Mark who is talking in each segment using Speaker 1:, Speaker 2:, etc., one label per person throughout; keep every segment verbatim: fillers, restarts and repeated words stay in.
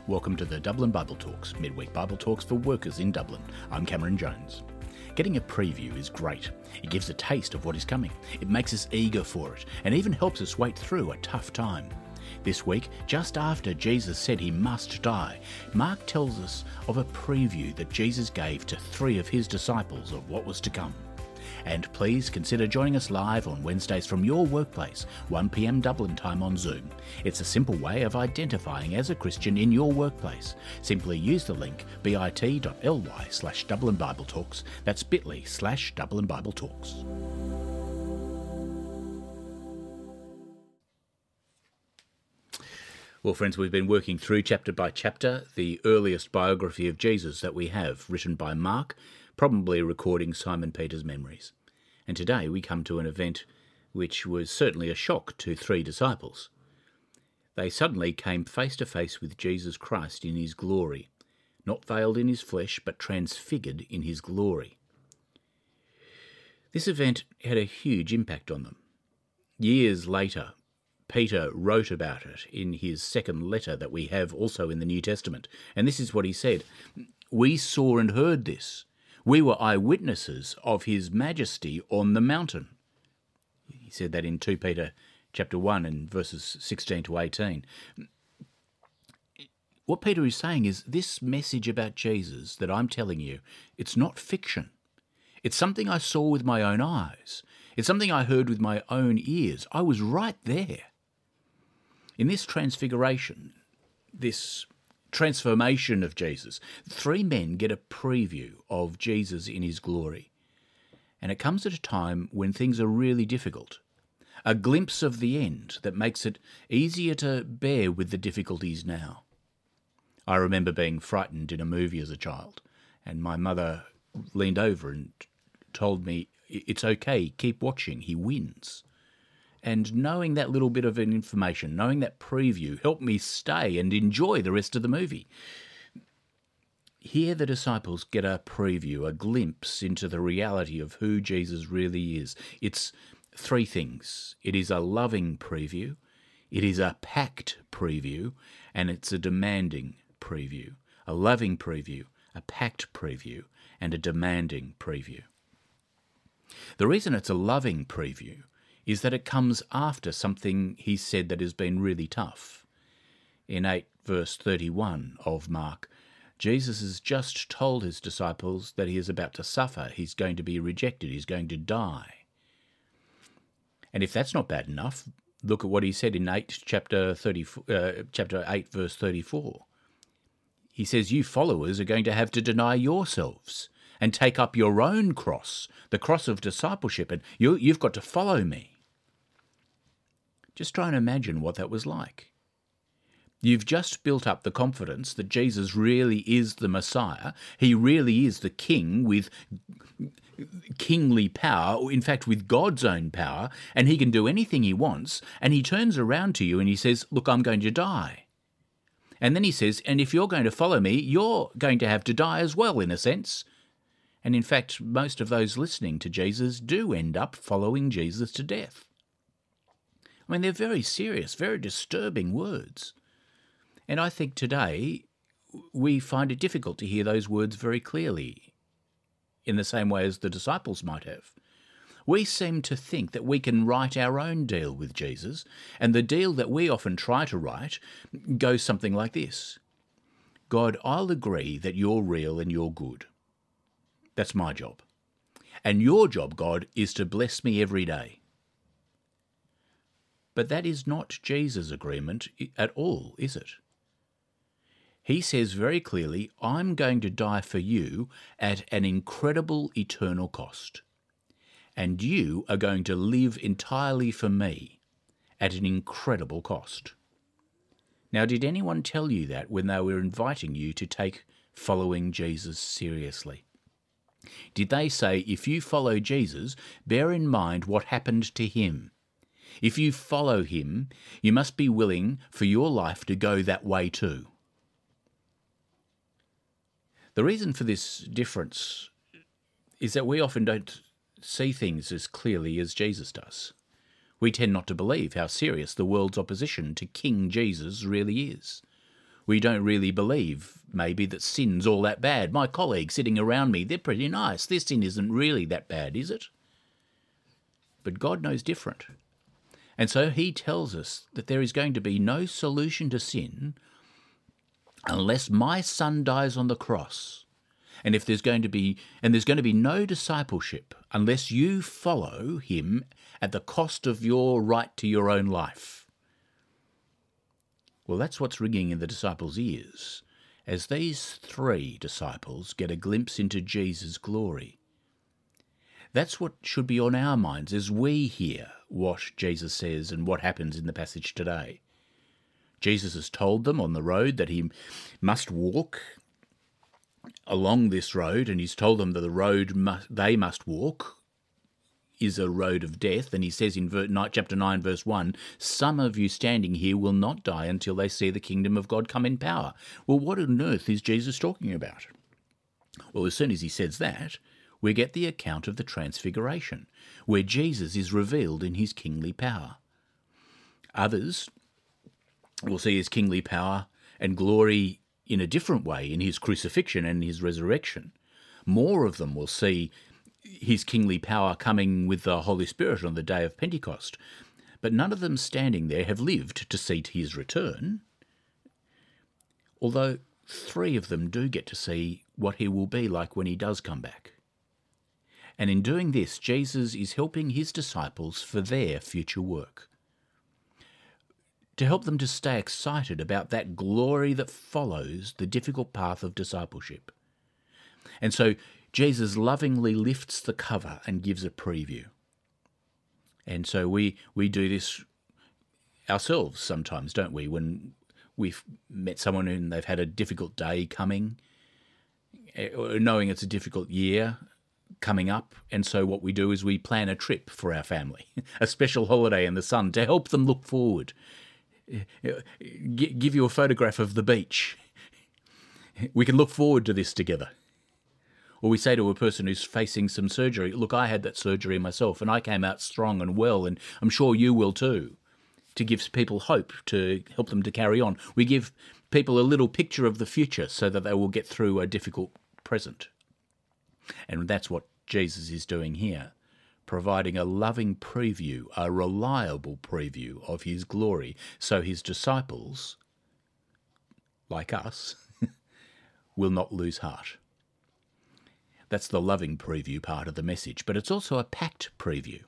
Speaker 1: Welcome to the Dublin Bible Talks, midweek Bible talks for workers in Dublin. I'm Cameron Jones. Getting a preview is great. It gives a taste of what is coming. It makes us eager for it, and even helps us wait through a tough time. This week, just after Jesus said he must die, Mark tells us of a preview that Jesus gave to three of his disciples of what was to come. And please consider joining us live on Wednesdays from your workplace, one p m Dublin time on Zoom. It's a simple way of identifying as a Christian in your workplace. Simply use the link bit.ly slash Dublin Bible Talks. That's bit.ly slash Dublin Bible Talks. Well, friends, we've been working through chapter by chapter the earliest biography of Jesus that we have, written by Mark, probably recording Simon Peter's memories. And today we come to an event which was certainly a shock to three disciples. They suddenly came face to face with Jesus Christ in his glory, not veiled in his flesh, but transfigured in his glory. This event had a huge impact on them. Years later, Peter wrote about it in his second letter that we have also in the New Testament. And this is what he said: "We saw and heard this. We were eyewitnesses of his majesty on the mountain." He said that in Second Peter chapter one and verses sixteen to eighteen. What Peter is saying is this message about Jesus that I'm telling you, it's not fiction. It's something I saw with my own eyes. It's something I heard with my own ears. I was right there. In this transfiguration, this transformation of Jesus, three men get a preview of Jesus in his glory. And it comes at a time when things are really difficult. A glimpse of the end that makes it easier to bear with the difficulties now. I remember being frightened in a movie as a child, and my mother leaned over and told me, "It's okay, keep watching, he wins." And knowing that little bit of information, knowing that preview, helped me stay and enjoy the rest of the movie. Here the disciples get a preview, a glimpse into the reality of who Jesus really is. It's three things. It is a loving preview, it is a packed preview, and it's a demanding preview. A loving preview, a packed preview, and a demanding preview. The reason it's a loving preview is that it comes after something he said that has been really tough. In eight verse thirty-one of Mark, Jesus has just told his disciples that he is about to suffer, he's going to be rejected, he's going to die. And if that's not bad enough, look at what he said in eight, chapter, thirty, uh, chapter eight verse thirty-four. He says, "You followers are going to have to deny yourselves and take up your own cross, the cross of discipleship, and you, you've got to follow me." Just try and imagine what that was like. You've just built up the confidence that Jesus really is the Messiah. He really is the King with kingly power, in fact with God's own power, and he can do anything he wants. And he turns around to you and he says, "Look, I'm going to die." And then he says, "And if you're going to follow me, you're going to have to die as well, in a sense." And in fact, most of those listening to Jesus do end up following Jesus to death. I mean, they're very serious, very disturbing words. And I think today we find it difficult to hear those words very clearly, in the same way as the disciples might have. We seem to think that we can write our own deal with Jesus, and the deal that we often try to write goes something like this: "God, I'll agree that you're real and you're good. That's my job. And your job, God, is to bless me every day." But that is not Jesus' agreement at all, is it? He says very clearly, "I'm going to die for you at an incredible eternal cost. And you are going to live entirely for me at an incredible cost." Now, did anyone tell you that when they were inviting you to take following Jesus seriously? Did they say, if you follow Jesus, bear in mind what happened to him? If you follow him, you must be willing for your life to go that way too. The reason for this difference is that we often don't see things as clearly as Jesus does. We tend not to believe how serious the world's opposition to King Jesus really is. We don't really believe, maybe, that sin's all that bad. My colleagues sitting around me, they're pretty nice. This sin isn't really that bad, is it? But God knows different. And so he tells us that there is going to be no solution to sin unless my son dies on the cross. And if there's going to be, and there's going to be no discipleship unless you follow him at the cost of your right to your own life. Well, that's what's ringing in the disciples' ears as these three disciples get a glimpse into Jesus' glory. That's what should be on our minds as we hear what Jesus says and what happens in the passage today. Jesus has told them on the road that he must walk along this road, and he's told them that the road must, they must walk is a road of death. And he says in chapter nine, verse one, some of you standing here will not die until they see the kingdom of God come in power. Well, what on earth is Jesus talking about? Well, as soon as he says that, we get the account of the Transfiguration, where Jesus is revealed in his kingly power. Others will see his kingly power and glory in a different way in his crucifixion and his resurrection. More of them will see his kingly power coming with the Holy Spirit on the day of Pentecost, but none of them standing there have lived to see his return, although three of them do get to see what he will be like when he does come back. And in doing this, Jesus is helping his disciples for their future work, to help them to stay excited about that glory that follows the difficult path of discipleship. And so Jesus lovingly lifts the cover and gives a preview. And so we, we do this ourselves sometimes, don't we? When we've met someone and they've had a difficult day coming, knowing it's a difficult year coming up, and so what we do is we plan a trip for our family, a special holiday in the sun to help them look forward. G- give you a photograph of the beach. We can look forward to this together. Or we say to a person who's facing some surgery, look, I had that surgery myself and I came out strong and well, and I'm sure you will too, to give people hope, to help them to carry on. We give people a little picture of the future so that they will get through a difficult present. And that's what Jesus is doing here, providing a loving preview, a reliable preview of his glory, so his disciples, like us, will not lose heart. That's the loving preview part of the message, but it's also a packed preview.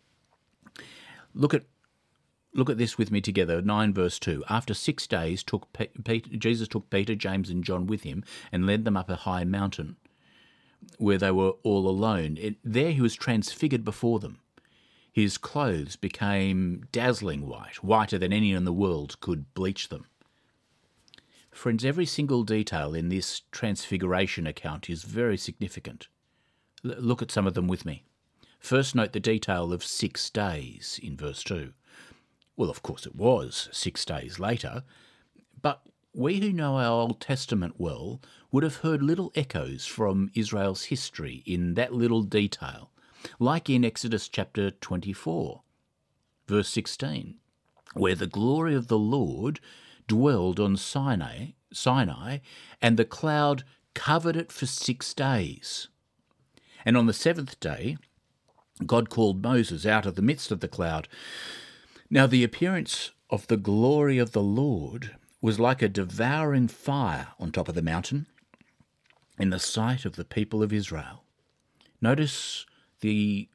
Speaker 1: Look at look at this with me together, nine verse two. After six days, took Pe- Peter, Jesus took Peter, James and John with him and led them up a high mountain where they were all alone. It, there he was transfigured before them. His clothes became dazzling white, whiter than any in the world could bleach them. Friends, every single detail in this transfiguration account is very significant. L- look at some of them with me. First, note the detail of six days in verse two. Well, of course it was six days later, but we who know our Old Testament well would have heard little echoes from Israel's history in that little detail, like in Exodus chapter twenty-four, verse sixteen, where the glory of the Lord dwelled on Sinai, Sinai, and the cloud covered it for six days. And on the seventh day, God called Moses out of the midst of the cloud. Now the appearance of the glory of the Lord was like a devouring fire on top of the mountain in the sight of the people of Israel. Notice the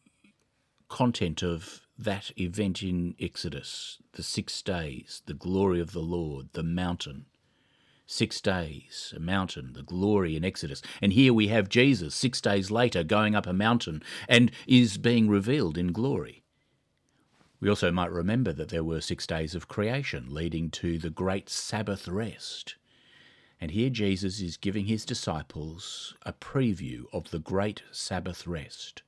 Speaker 1: content of that event in Exodus, the six days, the glory of the Lord, the mountain. Six days, a mountain, the glory in Exodus. And here we have Jesus six days later going up a mountain and is being revealed in glory. We also might remember that there were six days of creation leading to the great Sabbath rest. And here Jesus is giving his disciples a preview of the great Sabbath rest.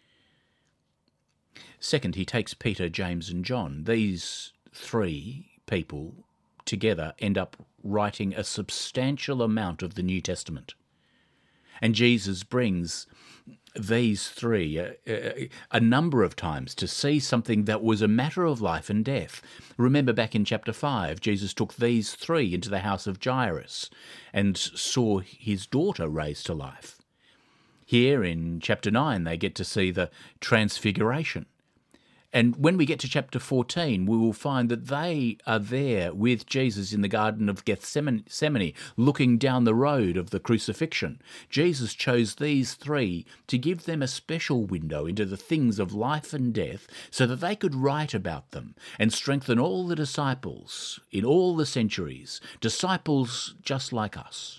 Speaker 1: Second, he takes Peter, James and John. These three people together end up writing a substantial amount of the New Testament. And Jesus brings these three a, a, a number of times to see something that was a matter of life and death. Remember back in chapter five, Jesus took these three into the house of Jairus and saw his daughter raised to life. Here in chapter nine, they get to see the transfiguration. And when we get to chapter fourteen, we will find that they are there with Jesus in the Garden of Gethsemane, looking down the road of the crucifixion. Jesus chose these three to give them a special window into the things of life and death so that they could write about them and strengthen all the disciples in all the centuries, disciples just like us.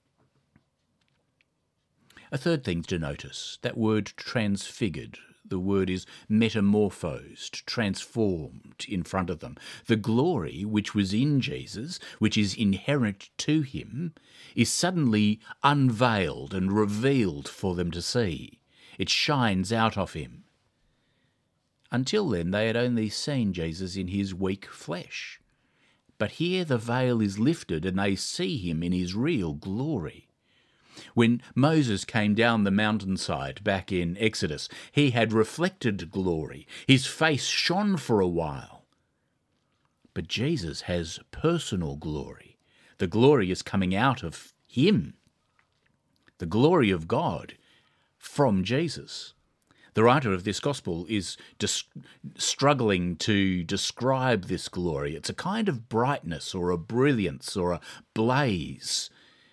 Speaker 1: A third thing to notice, that word transfigured. The word is metamorphosed, transformed in front of them. The glory which was in Jesus, which is inherent to him, is suddenly unveiled and revealed for them to see. It shines out of him. Until then, they had only seen Jesus in his weak flesh. But here the veil is lifted and they see him in his real glory. When Moses came down the mountainside back in Exodus, he had reflected glory. His face shone for a while. But Jesus has personal glory. The glory is coming out of him. The glory of God from Jesus. The writer of this gospel is dis- struggling to describe this glory. It's a kind of brightness or a brilliance or a blaze.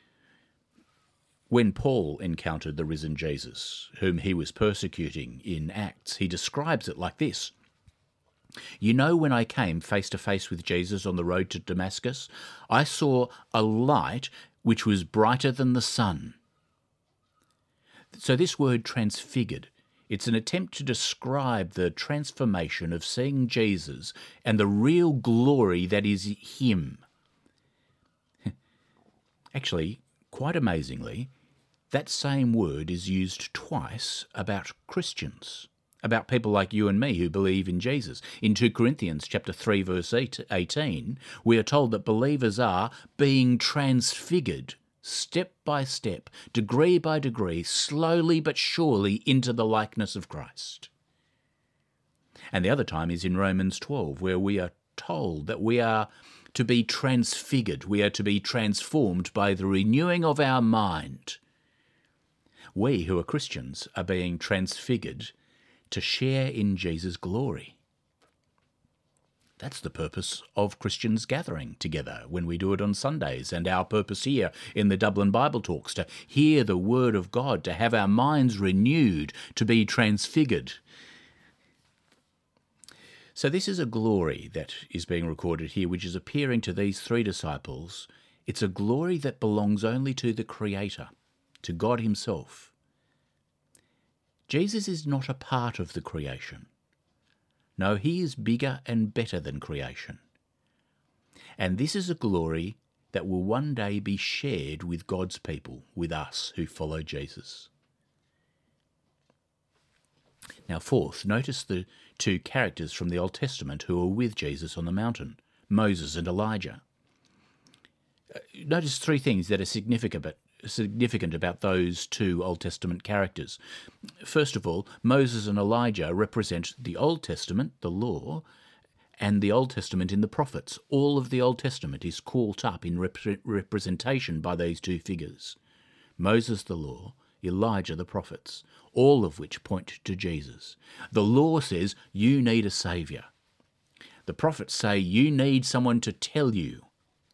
Speaker 1: When Paul encountered the risen Jesus, whom he was persecuting in Acts, he describes it like this. You know, when I came face to face with Jesus on the road to Damascus, I saw a light which was brighter than the sun. So this word transfigured, it's an attempt to describe the transformation of seeing Jesus and the real glory that is him. Actually, quite amazingly, that same word is used twice about Christians, about people like you and me who believe in Jesus. In Second Corinthians chapter three, verse eighteen, we are told that believers are being transfigured step by step, degree by degree, slowly but surely into the likeness of Christ. And the other time is in Romans twelve, where we are told that we are to be transfigured, we are to be transformed by the renewing of our mind. We who are Christians are being transfigured to share in Jesus' glory. That's the purpose of Christians gathering together when we do it on Sundays, and our purpose here in the Dublin Bible Talks, to hear the Word of God, to have our minds renewed, to be transfigured. So this is a glory that is being recorded here, which is appearing to these three disciples. It's a glory that belongs only to the Creator, to God himself. Jesus is not a part of the creation. No, he is bigger and better than creation. And this is a glory that will one day be shared with God's people, with us who follow Jesus. Now, fourth, notice the two characters from the Old Testament who are with Jesus on the mountain, Moses and Elijah. Notice three things that are significant about, significant about those two Old Testament characters. First of all, Moses and Elijah represent the Old Testament, the law, and the Old Testament in the prophets. All of the Old Testament is caught up in rep- representation by these two figures. Moses, the law, Elijah, the prophets, all of which point to Jesus. The law says you need a saviour. The prophets say you need someone to tell you.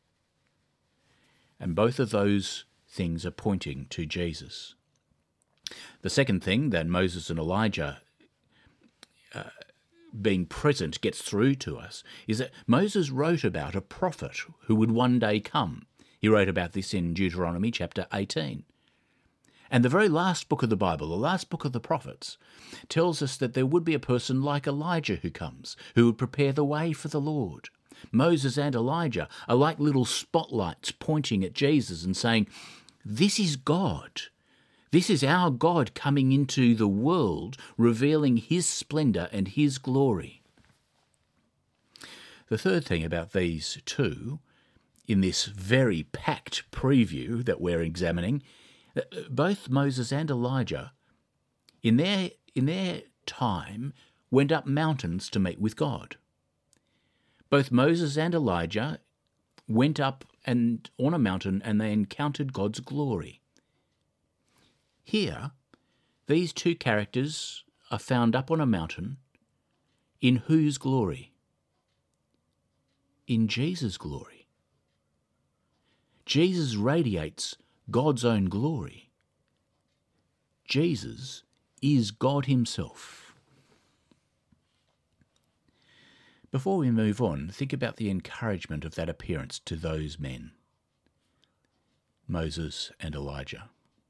Speaker 1: And both of those things are pointing to Jesus. The second thing that Moses and Elijah uh, being present gets through to us is that Moses wrote about a prophet who would one day come. He wrote about this in Deuteronomy chapter eighteen. And the very last book of the Bible, the last book of the prophets, tells us that there would be a person like Elijah who comes, who would prepare the way for the Lord. Moses and Elijah are like little spotlights pointing at Jesus and saying, this is God. This is our God coming into the world, revealing his splendour and his glory. The third thing about these two, in this very packed preview that we're examining, Both Moses and Elijah, in their, in their time, went up mountains to meet with God. Both Moses and Elijah went up and on a mountain and they encountered God's glory. Here, these two characters are found up on a mountain. In whose glory? In Jesus' glory. Jesus radiates God's own glory. Jesus is God himself. Before we move on, think about the encouragement of that appearance to those men, Moses and Elijah.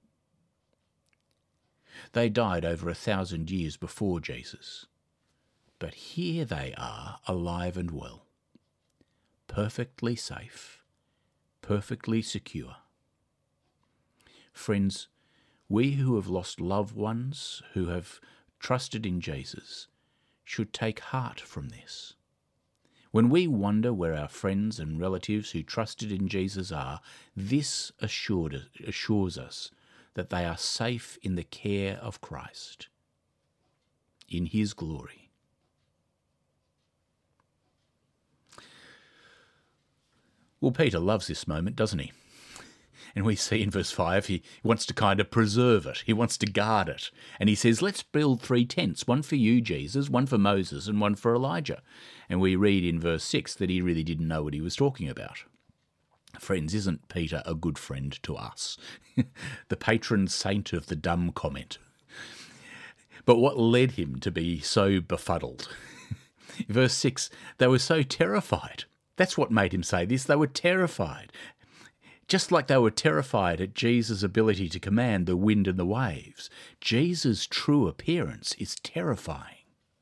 Speaker 1: They died over a thousand years before Jesus, but here they are, alive and well, perfectly safe, perfectly secure. Friends, we who have lost loved ones, who have trusted in Jesus, should take heart from this. When we wonder where our friends and relatives who trusted in Jesus are, this assured, assures us that they are safe in the care of Christ, in his glory. Well, Peter loves this moment, doesn't he? And we see in verse five, he wants to kind of preserve it. He wants to guard it. And he says, let's build three tents, one for you, Jesus, one for Moses, and one for Elijah. And we read in verse six that he really didn't know what he was talking about. Friends, isn't Peter a good friend to us? The patron saint of the dumb comment. But what led him to be so befuddled? Verse six, they were so terrified. That's what made him say this. They were terrified. Just like they were terrified at Jesus' ability to command the wind and the waves, Jesus' true appearance is terrifying.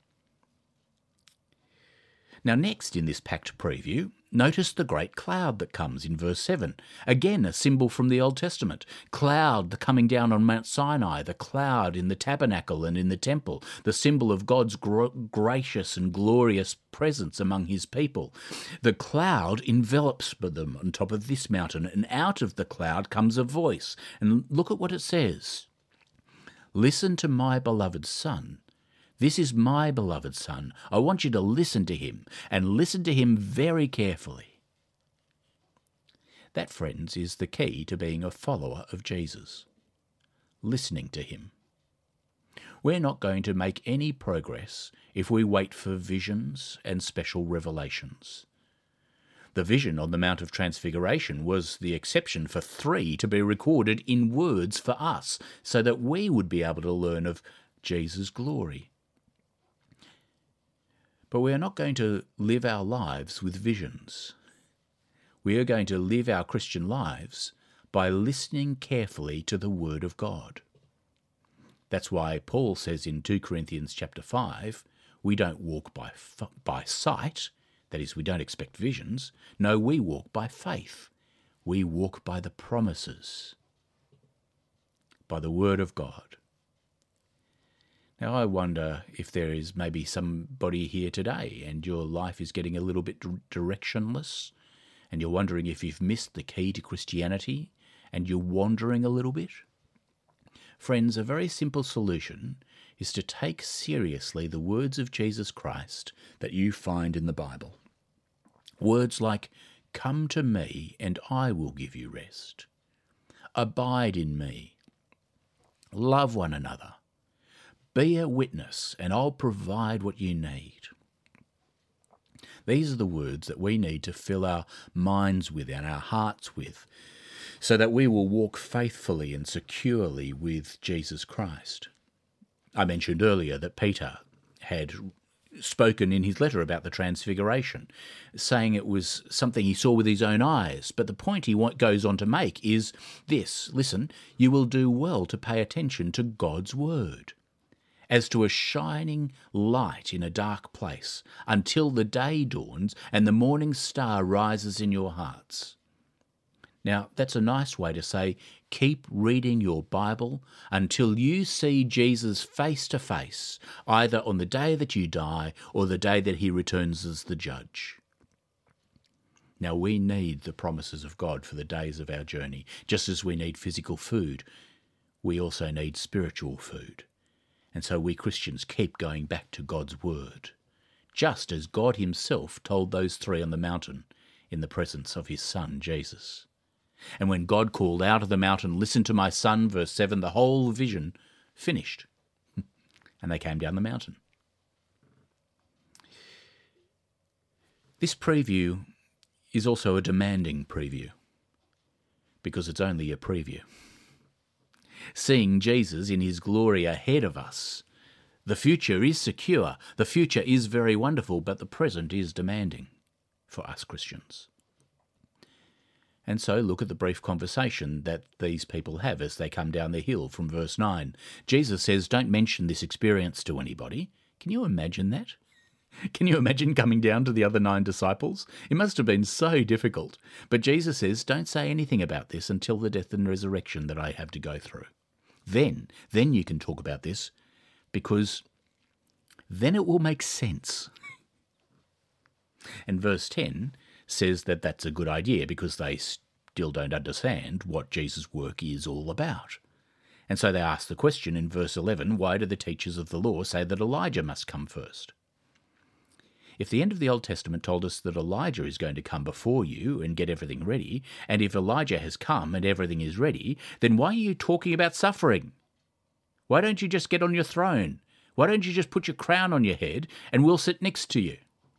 Speaker 1: Now next in this packed preview, notice the great cloud that comes in verse seven. Again, a symbol from the Old Testament. Cloud coming down on Mount Sinai, the cloud in the tabernacle and in the temple, the symbol of God's gr- gracious and glorious presence among his people. The cloud envelops them on top of this mountain, and out of the cloud comes a voice. And look at what it says. Listen to my beloved Son. This is my beloved Son. I want you to listen to him, and listen to him very carefully. That, friends, is the key to being a follower of Jesus. Listening to him. We're not going to make any progress if we wait for visions and special revelations. The vision on the Mount of Transfiguration was the exception for three to be recorded in words for us, so that we would be able to learn of Jesus' glory. But we are not going to live our lives with visions. We are going to live our Christian lives by listening carefully to the Word of God. That's why Paul says in two Corinthians chapter five, we don't walk by by sight, that is, we don't expect visions. No, we walk by faith. We walk by the promises, by the Word of God. Now, I wonder if there is maybe somebody here today and your life is getting a little bit directionless, and you're wondering if you've missed the key to Christianity and you're wandering a little bit. Friends, a very simple solution is to take seriously the words of Jesus Christ that you find in the Bible. Words like, "Come to me and I will give you rest. Abide in me. Love one another. Be a witness, and I'll provide what you need." These are the words that we need to fill our minds with and our hearts with, so that we will walk faithfully and securely with Jesus Christ. I mentioned earlier that Peter had spoken in his letter about the Transfiguration, saying it was something he saw with his own eyes. But the point he goes on to make is this: listen, you will do well to pay attention to God's word, as to a shining light in a dark place, until the day dawns and the morning star rises in your hearts. Now, that's a nice way to say, keep reading your Bible until you see Jesus face to face, either on the day that you die or the day that he returns as the judge. Now, we need the promises of God for the days of our journey, just as we need physical food we also need spiritual food. And so we Christians keep going back to God's word, just as God himself told those three on the mountain in the presence of his son, Jesus. And when God called out of the mountain, "Listen to my son," verse seven, the whole vision finished. And they came down the mountain. This preview is also a demanding preview, because it's only a preview. Seeing Jesus in his glory ahead of us, the future is secure, the future is very wonderful, but the present is demanding for us Christians. And so look at the brief conversation that these people have as they come down the hill from verse nine. Jesus says, "Don't mention this experience to anybody." Can you imagine that? Can you imagine coming down to the other nine disciples? It must have been so difficult. But Jesus says, "Don't say anything about this until the death and resurrection that I have to go through. Then, then you can talk about this, because then it will make sense." And verse ten says that that's a good idea because they still don't understand what Jesus' work is all about. And so they ask the question in verse eleven, why do the teachers of the law say that Elijah must come first? If the end of the Old Testament told us that Elijah is going to come before you and get everything ready, and if Elijah has come and everything is ready, then why are you talking about suffering? Why don't you just get on your throne? Why don't you just put your crown on your head and we'll sit next to you?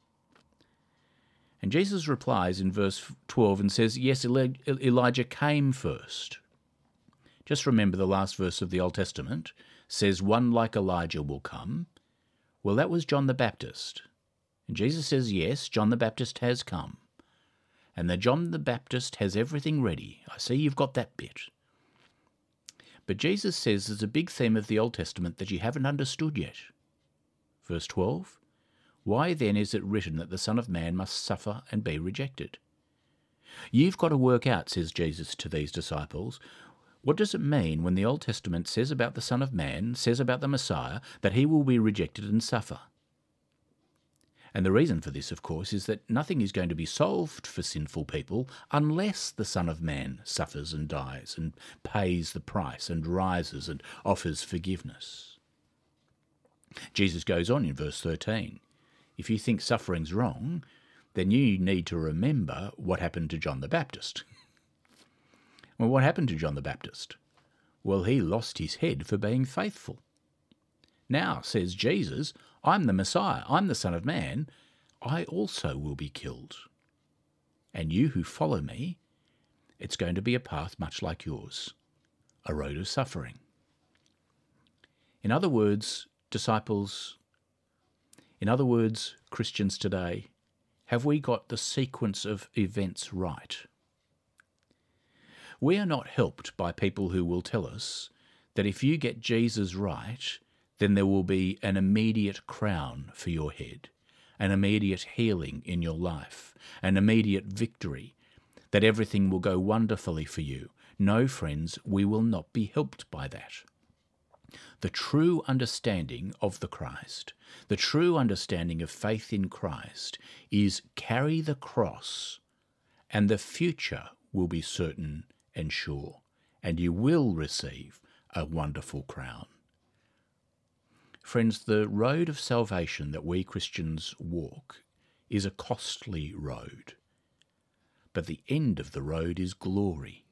Speaker 1: And Jesus replies in verse twelve and says, yes, Eli- Elijah came first. Just remember the last verse of the Old Testament says one like Elijah will come. Well, that was John the Baptist. And Jesus says, yes, John the Baptist has come. And that John the Baptist has everything ready. I see you've got that bit. But Jesus says there's a big theme of the Old Testament that you haven't understood yet. Verse twelve, why then is it written that the Son of Man must suffer and be rejected? You've got to work out, says Jesus to these disciples, what does it mean when the Old Testament says about the Son of Man, says about the Messiah, that he will be rejected and suffer? And the reason for this, of course, is that nothing is going to be solved for sinful people unless the Son of Man suffers and dies and pays the price and rises and offers forgiveness. Jesus goes on in verse thirteen. If you think suffering's wrong, then you need to remember what happened to John the Baptist. Well, what happened to John the Baptist? Well, he lost his head for being faithful. Now, says Jesus, I'm the Messiah, I'm the Son of Man, I also will be killed. And you who follow me, it's going to be a path much like yours, a road of suffering. In other words, disciples, in other words, Christians today, have we got the sequence of events right? We are not helped by people who will tell us that if you get Jesus right, then there will be an immediate crown for your head, an immediate healing in your life, an immediate victory, that everything will go wonderfully for you. No, friends, we will not be helped by that. The true understanding of the Christ, the true understanding of faith in Christ is carry the cross and the future will be certain and sure, and you will receive a wonderful crown. Friends, the road of salvation that we Christians walk is a costly road, but the end of the road is glory.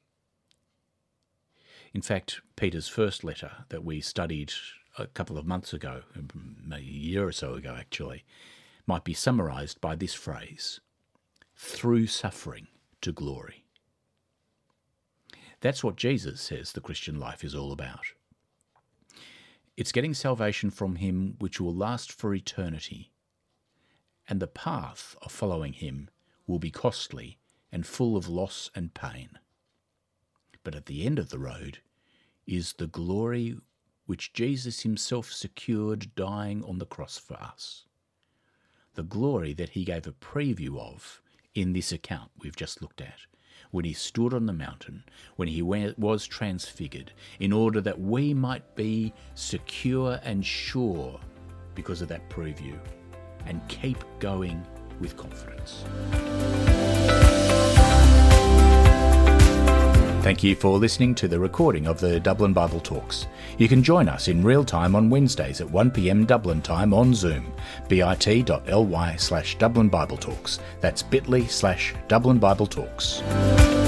Speaker 1: In fact, Peter's first letter that we studied a couple of months ago, a year or so ago actually, might be summarised by this phrase, through suffering to glory. That's what Jesus says the Christian life is all about. It's getting salvation from him which will last for eternity, and the path of following him will be costly and full of loss and pain. But at the end of the road is the glory which Jesus himself secured dying on the cross for us. The glory that he gave a preview of in this account we've just looked at, when he stood on the mountain, when he was transfigured, in order that we might be secure and sure because of that preview, and keep going with confidence. Thank you for listening to the recording of the Dublin Bible Talks. You can join us in real time on Wednesdays at one p m Dublin time on Zoom, bit.ly slash Dublin Bible Talks. That's bit.ly slash Dublin Bible Talks.